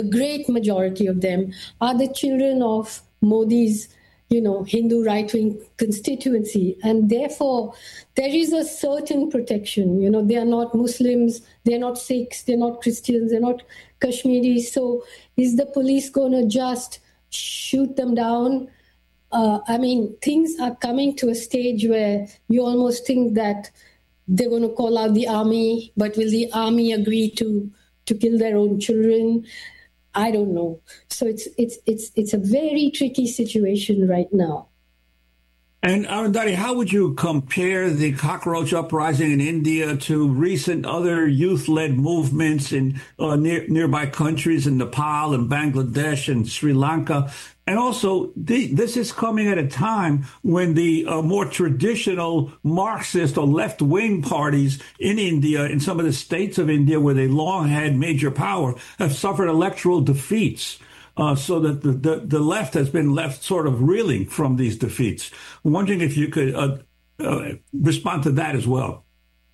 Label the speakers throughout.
Speaker 1: great majority of them are the children of Modi's, Hindu right-wing constituency. And therefore, there is a certain protection. They are not Muslims, they're not Sikhs, they're not Christians, they're not Kashmiris. So is the police going to just shoot them down? Things are coming to a stage where you almost think that they're going to call out the army, but will the army agree to kill their own children? I don't know. So it's a very tricky situation right now.
Speaker 2: And Arundhati, how would you compare the cockroach uprising in India to recent other youth-led movements in nearby countries in Nepal and Bangladesh and Sri Lanka? And also, this is coming at a time when the more traditional Marxist or left-wing parties in India, in some of the states of India where they long had major power, have suffered electoral defeats. So that the left has been left sort of reeling from these defeats. I'm wondering if you could respond to that as well.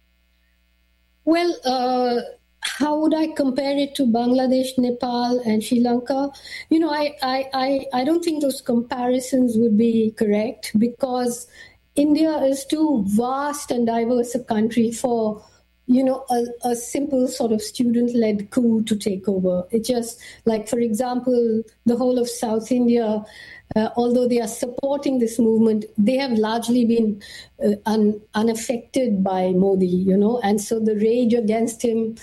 Speaker 1: Well, how would I compare it to Bangladesh, Nepal, and Sri Lanka? I don't think those comparisons would be correct, because India is too vast and diverse a country for a simple sort of student-led coup to take over. It just, like, for example, the whole of South India, although they are supporting this movement, they have largely been unaffected by Modi, and so the rage against him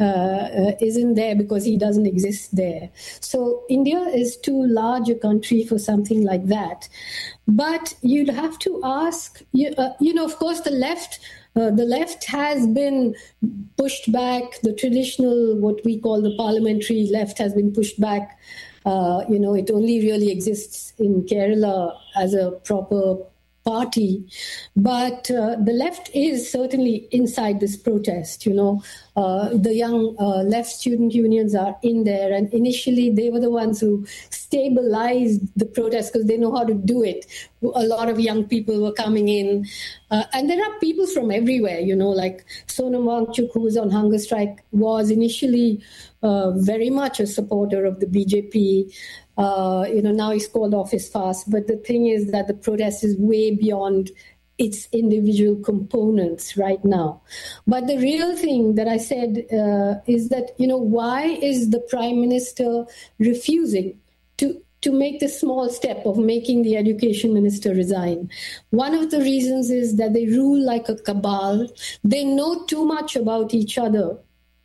Speaker 1: isn't there because he doesn't exist there. So India is too large a country for something like that. But you'd have to ask, of course, the left has been pushed back. The traditional, what we call the parliamentary left, has been pushed back. It only really exists in Kerala as a proper party. But the left is certainly inside this protest. The young left student unions are in there. And initially, they were the ones who stabilized the protest because they know how to do it. A lot of young people were coming in. And there are people from everywhere, like Sonam Wangchuk, who was on hunger strike, was initially very much a supporter of the BJP. Now he's called off his fast. But the thing is that the protest is way beyond its individual components right now. But the real thing that I said is that, why is the Prime Minister refusing to make the small step of making the education minister resign? One of the reasons is that they rule like a cabal. They know too much about each other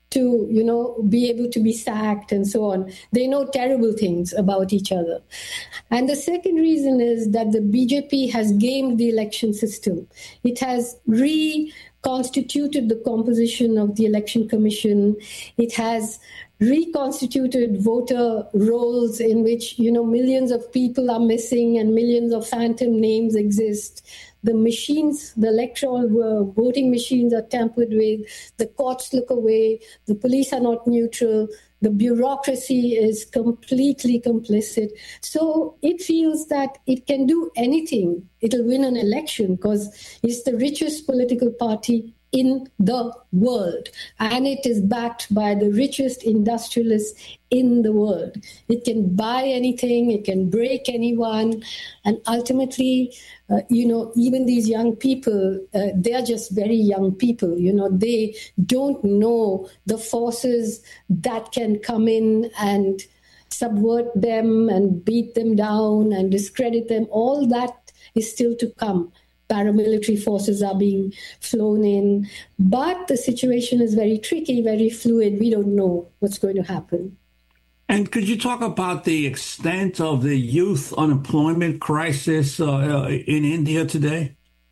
Speaker 1: to, be able to be sacked and so on. They know terrible things about each other. And the second reason is that the BJP has gamed the election system. It has reconstituted the composition of the election commission. It has reconstituted voter rolls in which, millions of people are missing and millions of phantom names exist. The machines, the electoral voting machines are tampered with. The courts look away. The police are not neutral. The bureaucracy is completely complicit. So it feels that it can do anything. It'll win an election because it's the richest political party in the world. And it is backed by the richest industrialists in the world. It can buy anything. It can break anyone. And ultimately, even these young people, they are just very young people. They don't know the forces that can come in and subvert them and beat them down and discredit them. All that is still to come. Paramilitary forces are being flown in. But the situation is very tricky, very fluid. We don't know what's going to happen.
Speaker 2: And could you talk about the extent of the youth unemployment crisis in India today?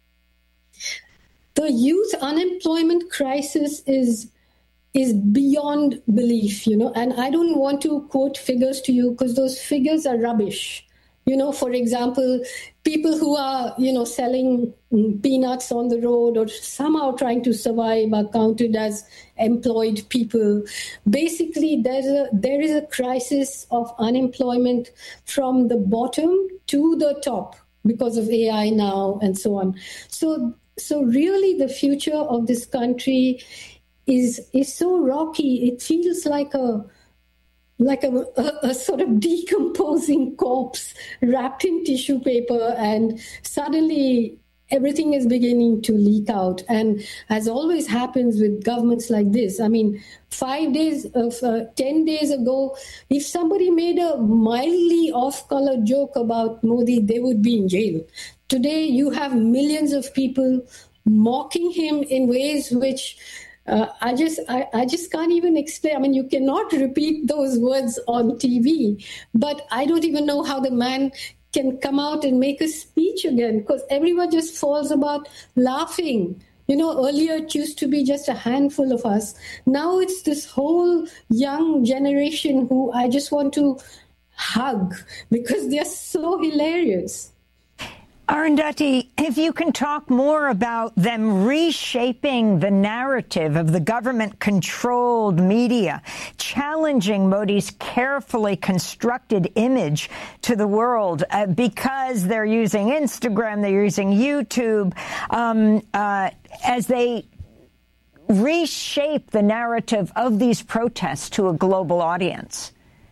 Speaker 1: The youth unemployment crisis is beyond belief, and I don't want to quote figures to you because those figures are rubbish. For example, people who are, selling peanuts on the road or somehow trying to survive are counted as employed people. Basically, there is a crisis of unemployment from the bottom to the top because of AI now and so on. So really the future of this country is so rocky. It feels like a like a sort of decomposing corpse wrapped in tissue paper, and suddenly everything is beginning to leak out. And as always happens with governments like this, I mean, 10 days ago, if somebody made a mildly off-color joke about Modi, they would be in jail. Today, you have millions of people mocking him in ways which I just can't even explain. I mean, you cannot repeat those words on TV, but I don't even know how the man can come out and make a speech again, because everyone just falls about laughing. You know, earlier it used to be just a handful of us. Now it's this whole young generation who I just want to hug because they're so hilarious.
Speaker 3: Arundhati, if you can talk more about them reshaping the narrative of the government-controlled media, challenging Modi's carefully constructed image to the world because they're using Instagram, they're using YouTube, as they reshape the narrative of these protests to a global audience.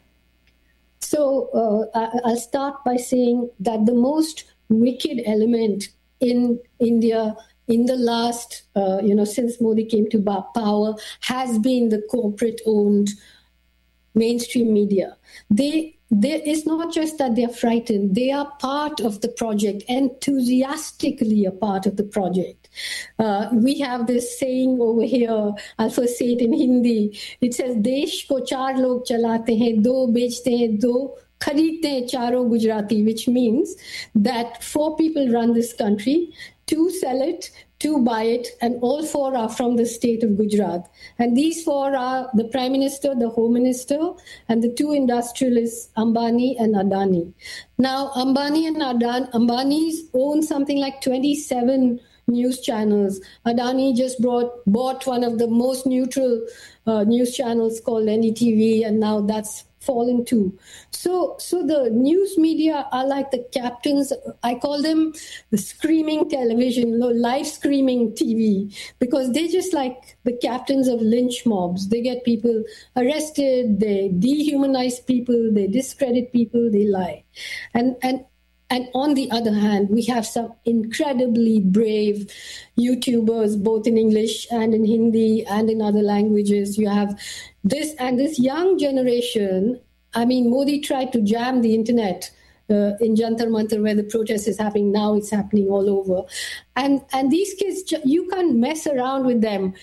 Speaker 1: So I'll start by saying that the most wicked element in India in the last, since Modi came to power, has been the corporate-owned mainstream media. It's not just that they're frightened, they are part of the project, enthusiastically a part of the project. We have this saying over here, I'll first say it in Hindi. It says, Desh ko char log chalate hain, do bechte hain, do khareedte hain charo Gujarati, which means that 4 people run this country, 2 sell it, 2 buy it, and all 4 are from the state of Gujarat. And these 4 are the Prime Minister, the Home Minister, and the 2 industrialists, Ambani and Adani. Now, Ambani and Ambani's own something like 27 news channels. Adani just bought one of the most neutral news channels called NDTV, and now that's fallen too. So the news media are like the captains. I call them the screaming television, live screaming TV, because they're just like the captains of lynch mobs. They get people arrested, they dehumanize people, they discredit people, they lie. And on the other hand, we have some incredibly brave YouTubers, both in English and in Hindi and in other languages. You have this young generation. I mean, Modi tried to jam the internet in Jantar Mantar, where the protest is happening. Now it's happening all over. And these kids, you can't mess around with them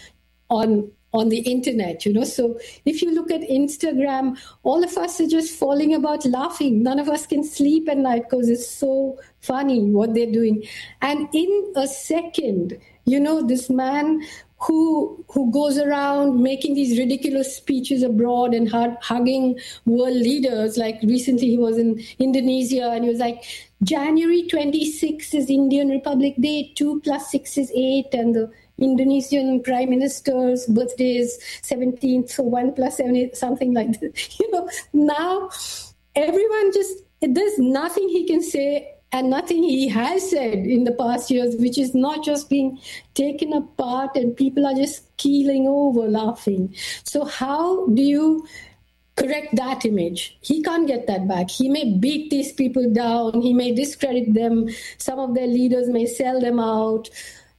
Speaker 1: on the internet, So if you look at Instagram, all of us are just falling about laughing. None of us can sleep at night because it's so funny what they're doing. And in a second, this man who goes around making these ridiculous speeches abroad and hugging world leaders, like recently he was in Indonesia and he was like, January 26th is Indian Republic Day, 2 + 6 is 8, and the Indonesian Prime Minister's birthday is 17th, so 1 + 7 is something like this. Now everyone there's nothing he can say and nothing he has said in the past years, which is not just being taken apart, and people are just keeling over laughing. So how do you correct that image? He can't get that back. He may beat these people down. He may discredit them. Some of their leaders may sell them out.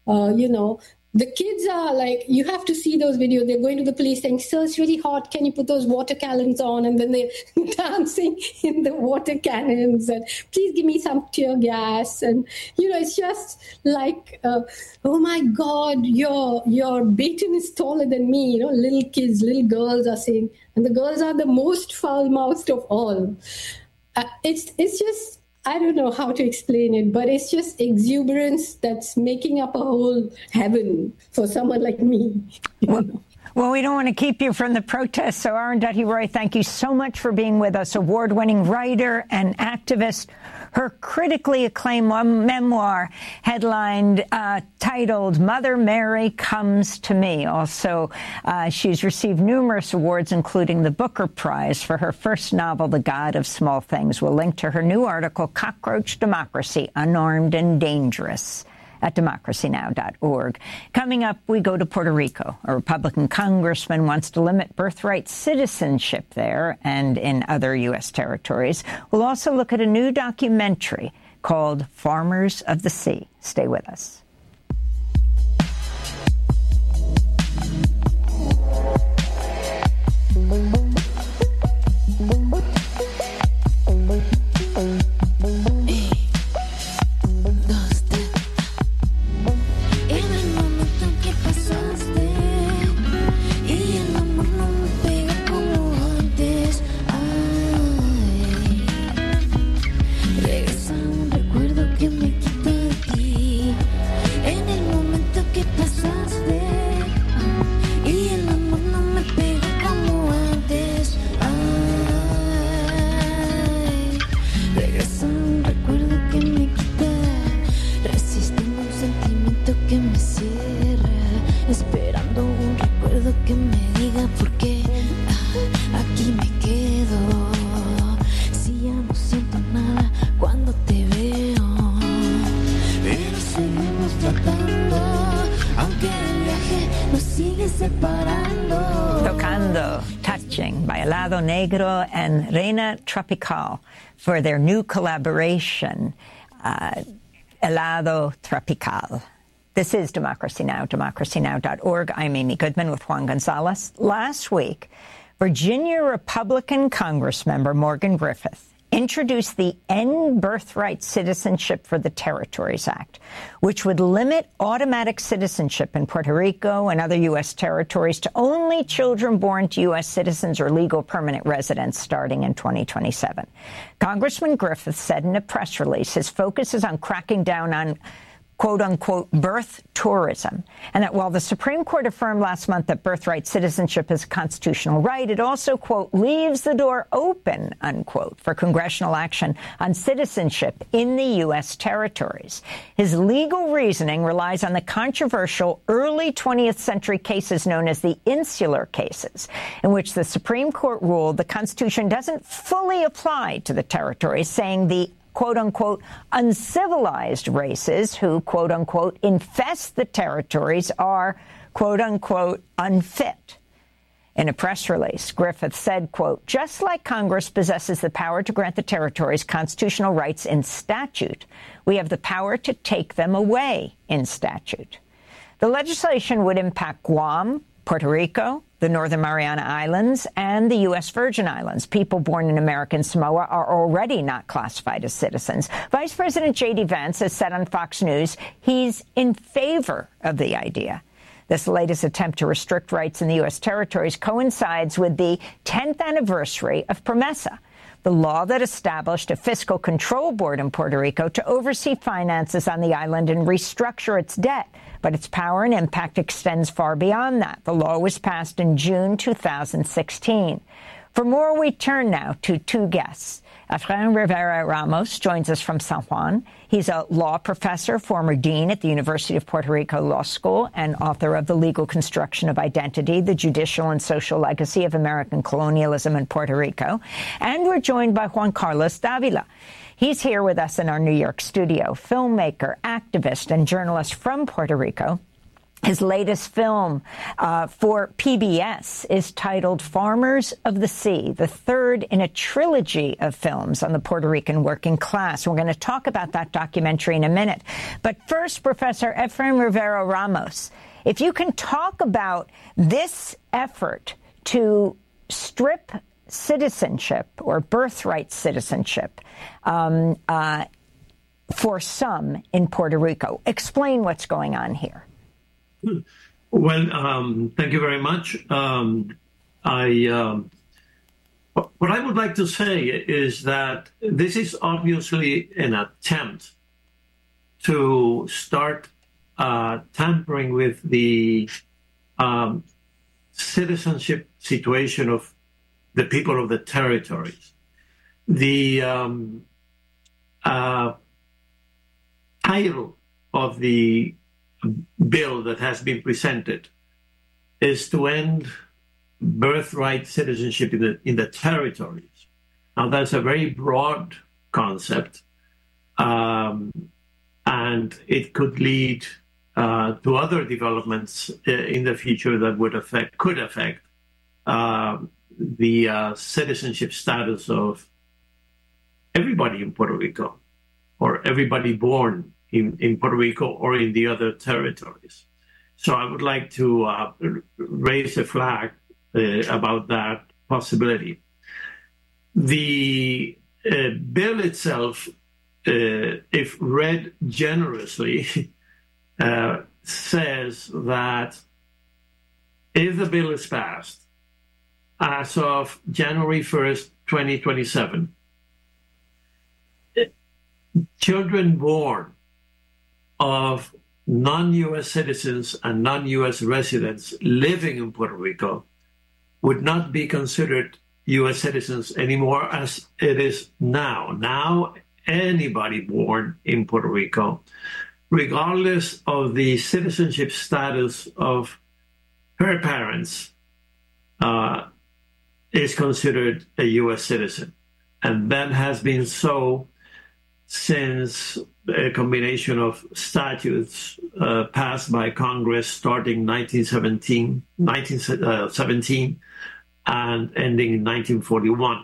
Speaker 1: The kids are like, you have to see those videos. They're going to the police saying, sir, it's really hot. Can you put those water cannons on? And then they're dancing in the water cannons. And please give me some tear gas. And, it's just like, oh my God, your Baton is taller than me. Little kids, little girls are saying, and the girls are the most foul-mouthed of all. It's just, I don't know how to explain it, but it's just exuberance that's making up a whole heaven for someone like me.
Speaker 3: Well, we don't want to keep you from the protests. So, Arundhati Roy, thank you so much for being with us. Award-winning writer and activist. Her critically acclaimed memoir, headlined, titled Mother Mary Comes to Me. Also, she's received numerous awards, including the Booker Prize for her first novel, The God of Small Things. We'll link to her new article, Cockroach Democracy, Unarmed and Dangerous, at democracynow.org. Coming up, we go to Puerto Rico. A Republican congressman wants to limit birthright citizenship there and in other U.S. territories. We'll also look at a new documentary called Farmers of the Sea. Stay with us. Tocando, Touching by Helado Negro and Reina Tropical for their new collaboration, Helado Tropical. This is Democracy Now!, democracynow.org. I'm Amy Goodman with Juan Gonzalez. Last week, Virginia Republican Congressmember Morgan Griffith introduced the End Birthright Citizenship for the Territories Act, which would limit automatic citizenship in Puerto Rico and other U.S. territories to only children born to U.S. citizens or legal permanent residents starting in 2027. Congressman Griffith said in a press release his focus is on cracking down on quote-unquote birth tourism, and that while the Supreme Court affirmed last month that birthright citizenship is a constitutional right, it also, quote, leaves the door open, unquote, for congressional action on citizenship in the U.S. territories. His legal reasoning relies on the controversial early 20th century cases known as the insular cases, in which the Supreme Court ruled the Constitution doesn't fully apply to the territories, saying the quote-unquote uncivilized races who, quote-unquote, infest the territories are, quote-unquote, unfit. In a press release, Griffith said, quote, just like Congress possesses the power to grant the territories constitutional rights in statute, we have the power to take them away in statute. The legislation would impact Guam, Puerto Rico, the Northern Mariana Islands, and the U.S. Virgin Islands. People born in American Samoa are already not classified as citizens. Vice President J.D. Vance has said on Fox News he's in favor of the idea. This latest attempt to restrict rights in the U.S. territories coincides with the 10th anniversary of PROMESA, the law that established a fiscal control board in Puerto Rico to oversee finances on the island and restructure its debt. But its power and impact extends far beyond that. The law was passed in June 2016. For more, we turn now to two guests. Efrain Rivera Ramos joins us from San Juan. He's a law professor, former dean at the University of Puerto Rico Law School, and author of The Legal Construction of Identity, The Judicial and Social Legacy of American Colonialism in Puerto Rico. And we're joined by Juan Carlos Davila. He's here with us in our New York studio, filmmaker, activist, and journalist from Puerto Rico. His latest film for PBS is titled Farmers of the Sea, the third in a trilogy of films on the Puerto Rican working class. We're going to talk about that documentary in a minute. But first, Professor Efrain Rivera Ramos, if you can talk about this effort to strip citizenship or birthright citizenship for some in Puerto Rico. Explain what's going on here.
Speaker 4: Well, thank you very much. What I would like to say is that this is obviously an attempt to start tampering with the citizenship situation of the people of the territories. The title of the bill that has been presented is to end birthright citizenship in the territories. Now, that's a very broad concept, and and it could lead to other developments in the future that could affect the citizenship status of everybody in Puerto Rico, or everybody born in Puerto Rico or in the other territories. So I would like to raise a flag about that possibility. The bill itself, if read generously, says that if the bill is passed as of January 1st, 2027, children born of non-U.S. citizens and non-U.S. residents living in Puerto Rico would not be considered U.S. citizens anymore as it is now. Now, anybody born in Puerto Rico, regardless of the citizenship status of her parents, is considered a U.S. citizen. And that has been so since a combination of statutes passed by Congress starting 1917 and ending in 1941.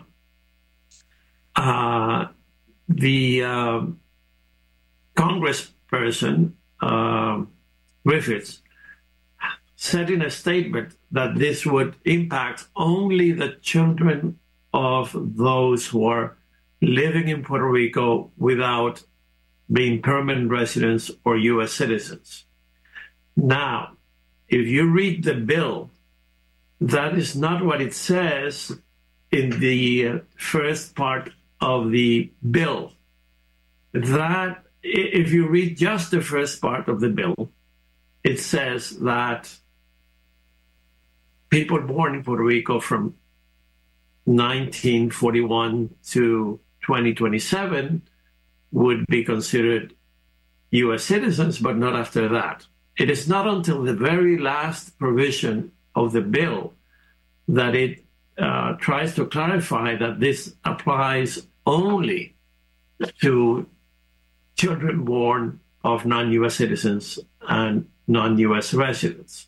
Speaker 4: The congressperson, Griffiths, said in a statement that this would impact only the children of those who are living in Puerto Rico without being permanent residents or U.S. citizens. Now, if you read the bill, that is not what it says in the first part of the bill. That, if you read just the first part of the bill, it says that people born in Puerto Rico from 1941 to 2027 would be considered U.S. citizens, but not after that. It is not until the very last provision of the bill that it tries to clarify that this applies only to children born of non-U.S. citizens and non-U.S. residents.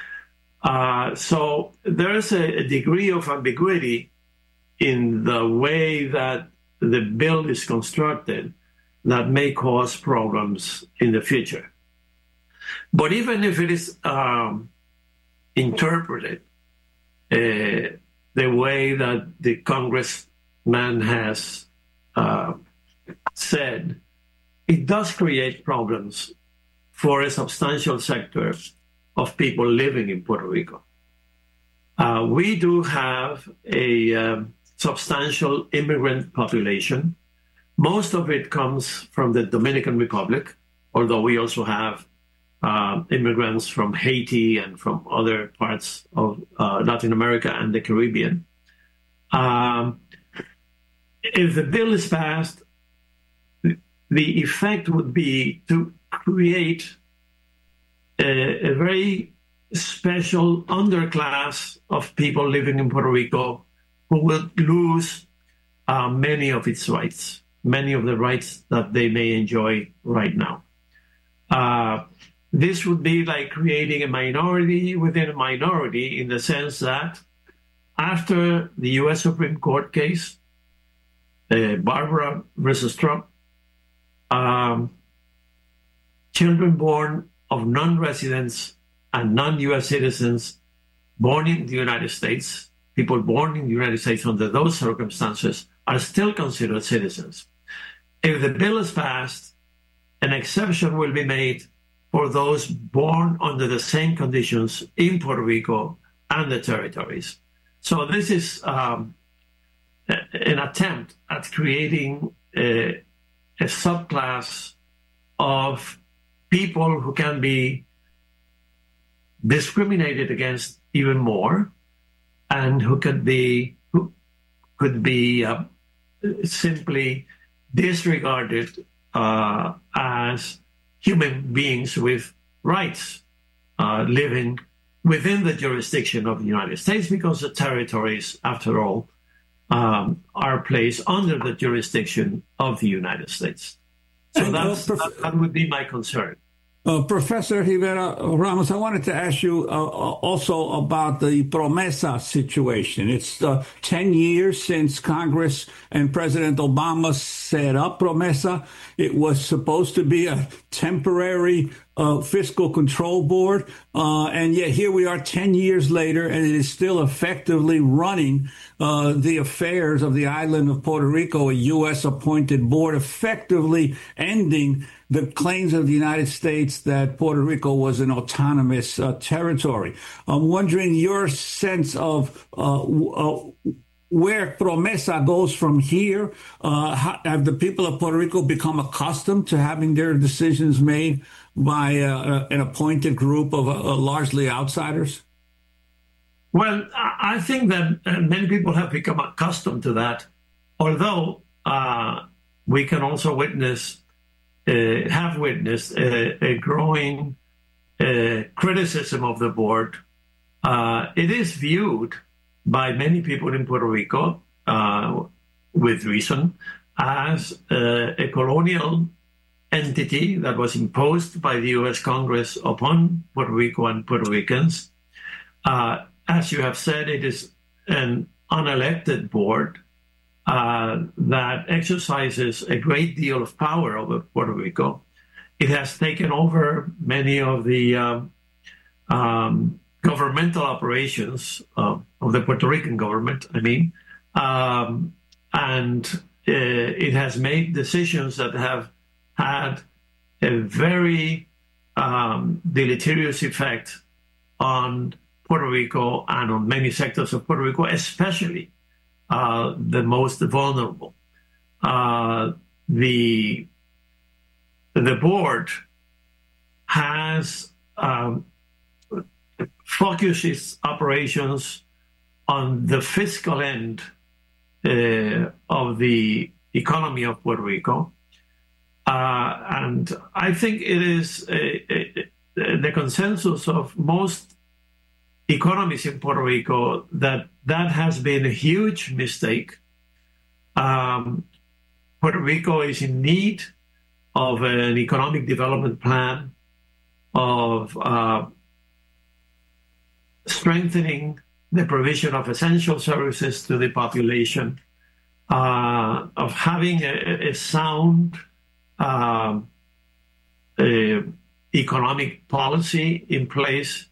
Speaker 4: So there is a degree of ambiguity in the way that the bill is constructed that may cause problems in the future. But even if it is interpreted the way that the congressman has said, it does create problems for a substantial sector of people living in Puerto Rico. We do have a substantial immigrant population. Most of it comes from the Dominican Republic, although we also have immigrants from Haiti and from other parts of Latin America and the Caribbean. If the bill is passed, the effect would be to create a very special underclass of people living in Puerto Rico who will lose many of its rights, many of the rights that they may enjoy right now. This would be like creating a minority within a minority, in the sense that after the U.S. Supreme Court case, Barbara versus Trump, children born of non-residents and non-U.S. citizens born in the United States, people born in the United States under those circumstances, are still considered citizens. If the bill is passed, an exception will be made for those born under the same conditions in Puerto Rico and the territories. So this is an attempt at creating a subclass of people who can be discriminated against even more, and who could be simply disregarded as human beings with rights living within the jurisdiction of the United States, because the territories, after all, are placed under the jurisdiction of the United States. So that would be my concern.
Speaker 2: Professor Rivera Ramos, I wanted to ask you also about the Promesa situation. It's 10 years since Congress and President Obama set up Promesa. It was supposed to be a temporary fiscal control board, and yet here we are 10 years later, and it is still effectively running the affairs of the island of Puerto Rico, a U.S.-appointed board, effectively ending the claims of the United States that Puerto Rico was an autonomous territory. I'm wondering your sense of where Promesa goes from here. Have the people of Puerto Rico become accustomed to having their decisions made by an appointed group of largely outsiders?
Speaker 4: Well, I think that many people have become accustomed to that, although we can also have witnessed a growing criticism of the board. It is viewed by many people in Puerto Rico, with reason, as a colonial entity that was imposed by the U.S. Congress upon Puerto Rico and Puerto Ricans. As you have said, it is an unelected board that exercises a great deal of power over Puerto Rico. It has taken over many of the governmental operations of the Puerto Rican government, and it has made decisions that have had a very deleterious effect on Puerto Rico and on many sectors of Puerto Rico, especially the most vulnerable. The board has focused its operations on the fiscal end of the economy of Puerto Rico. And I think it is the consensus of most economists in Puerto Rico that has been a huge mistake. Puerto Rico is in need of an economic development plan, of strengthening the provision of essential services to the population, of having a sound economic policy in place,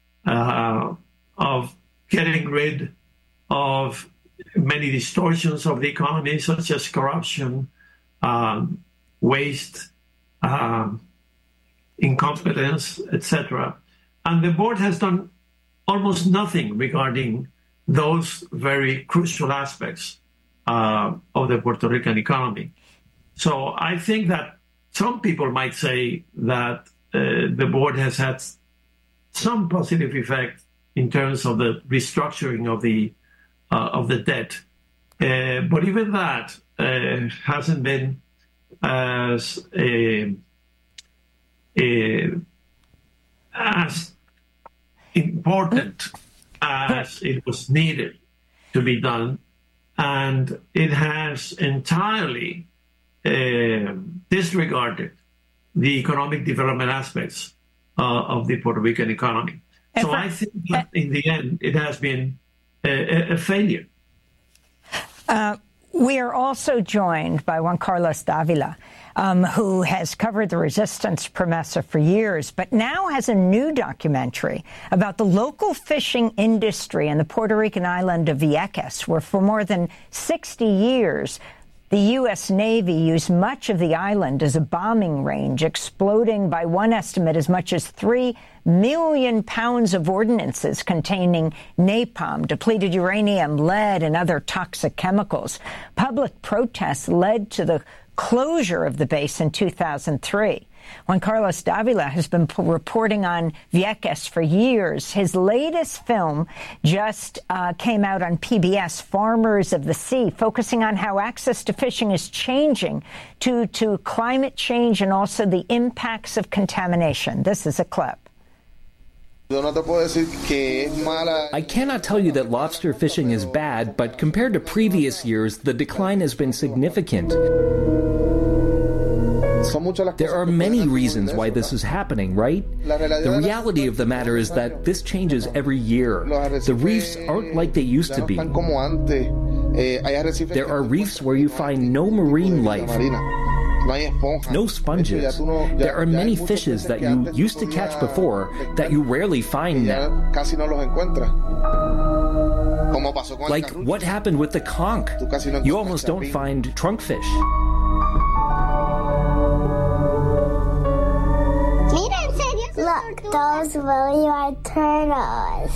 Speaker 4: of getting rid of many distortions of the economy, such as corruption, waste, incompetence, etc. And the board has done almost nothing regarding those very crucial aspects of the Puerto Rican economy. So I think that some people might say that the board has had some positive effect in terms of the restructuring of the debt, but even that hasn't been as important as it was needed to be done, and it has entirely disregarded the economic development aspects of the Puerto Rican economy. So I think that in the end, it has been a failure.
Speaker 3: We are also joined by Juan Carlos Davila, who has covered the resistance Promesa for years, but now has a new documentary about the local fishing industry in the Puerto Rican island of Vieques, where for more than 60 years, the U.S. Navy used much of the island as a bombing range, exploding by one estimate as much as 3 million pounds of ordnances containing napalm, depleted uranium, lead, and other toxic chemicals. Public protests led to the closure of the base in 2003. Juan Carlos Davila has been reporting on Vieques for years. His latest film just came out on PBS, Farmers of the Sea, focusing on how access to fishing is changing due to climate change and also the impacts of contamination. This is a clip.
Speaker 5: I cannot tell you that lobster fishing is bad, but compared to previous years, the decline has been significant. There are many reasons why this is happening, right? The reality of the matter is that this changes every year. The reefs aren't like they used to be. There are reefs where you find no marine life, no sponges. There are many fishes that you used to catch before that you rarely find now. Like what happened with the conch? You almost don't find trunkfish.
Speaker 6: Look, those really are turtles.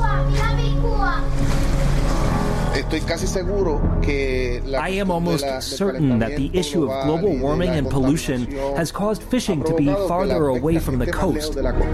Speaker 5: I am almost certain that the issue of global warming and pollution has caused fishing to be farther away from the coast.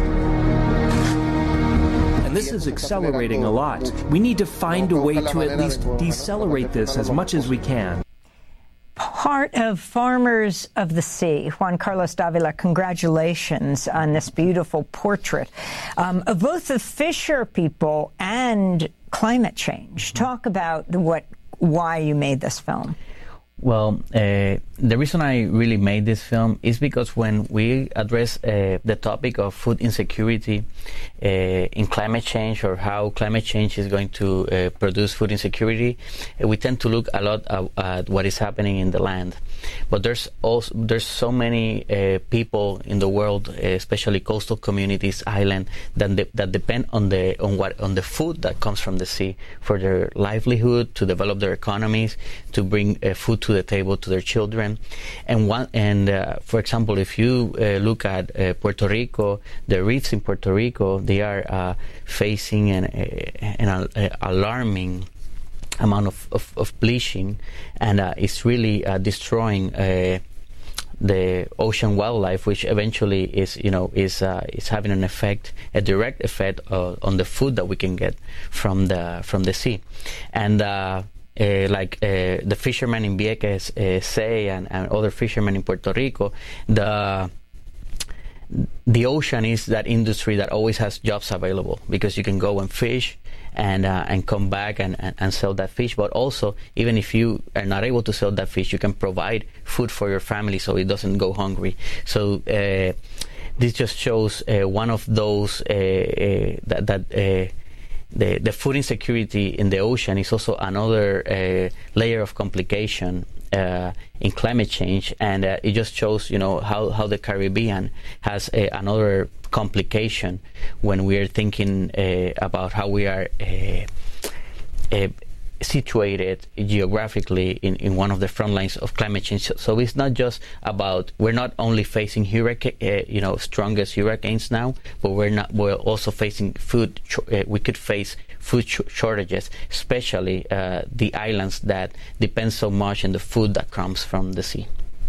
Speaker 5: And this is accelerating a lot. We need to find a way to at least decelerate this as much as we can.
Speaker 3: Part of Farmers of the Sea. Juan Carlos Davila, congratulations on this beautiful portrait of both the fisher people and climate change. Talk about why you made this film.
Speaker 7: Well, the reason I really made this film is because when we address the topic of food insecurity in climate change, or how climate change is going to produce food insecurity, we tend to look a lot at what is happening in the land. But there's so many people in the world, especially coastal communities, island, that depend on the food that comes from the sea for their livelihood, to develop their economies, to bring food to the table to their children. And for example, if you look at Puerto Rico, the reefs in Puerto Rico, they are facing an alarming amount of bleaching, and it's really destroying the ocean wildlife, which eventually is having an effect, a direct effect on the food that we can get from the sea. And like the fishermen in Vieques say, and other fishermen in Puerto Rico, the ocean is that industry that always has jobs available, because you can go and fish and come back and sell that fish. But also, even if you are not able to sell that fish, you can provide food for your family so it doesn't go hungry. So this just shows one of those the food insecurity in the ocean is also another layer of complication in climate change, and it just shows, how the Caribbean has another complication when we are thinking about how we are situated geographically in one of the front lines of climate change. So it's not just about, we're not only facing strongest hurricanes now, but we're also facing food. We could face food shortages, especially the islands that depend so much on the food that comes from the sea.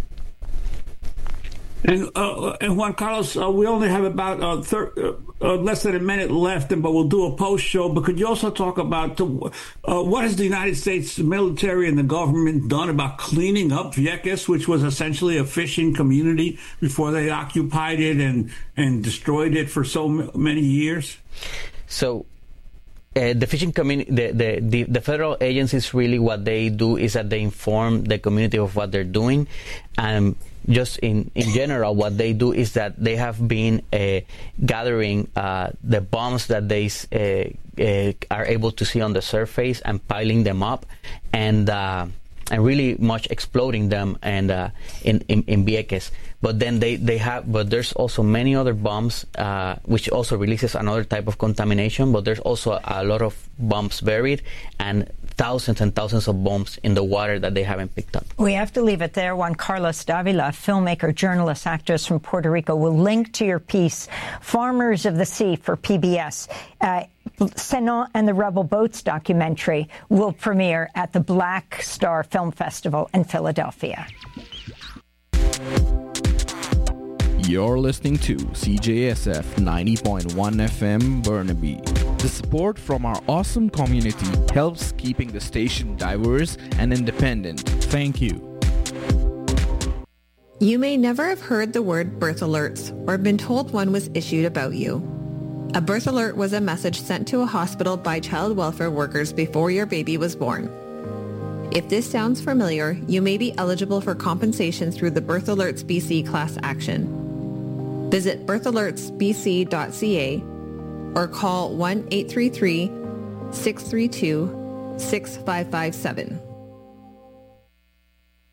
Speaker 2: And Juan Carlos, we only have about less than a minute left, but we'll do a post show. But could you also talk about what has the United States military and the government done about cleaning up Vieques, which was essentially a fishing community before they occupied it and destroyed it for so many years?
Speaker 7: So the fishing community, the federal agencies, really what they do is that they inform the community of what they're doing. Just in general, what they do is that they have been gathering the bombs that they are able to see on the surface and piling them up, and really much exploding them and in Vieques. But then but there's also many other bombs, which also releases another type of contamination. But there's also a lot of bombs buried, and thousands and thousands of bombs in the water that they haven't picked up.
Speaker 3: We have to leave it there. Juan Carlos Davila, filmmaker, journalist, activist from Puerto Rico, will link to your piece, Farmers of the Sea, for PBS. Senon and the Rebel Boats documentary will premiere at the Black Star Film Festival in Philadelphia.
Speaker 8: You're listening to CJSF 90.1 FM Burnaby. The support from our awesome community helps keeping the station diverse and independent. Thank you.
Speaker 9: You may never have heard the word birth alerts or been told one was issued about you. A birth alert was a message sent to a hospital by child welfare workers before your baby was born. If this sounds familiar, you may be eligible for compensation through the Birth Alerts BC class action. Visit birthalertsbc.ca or call 1-833-632-6557.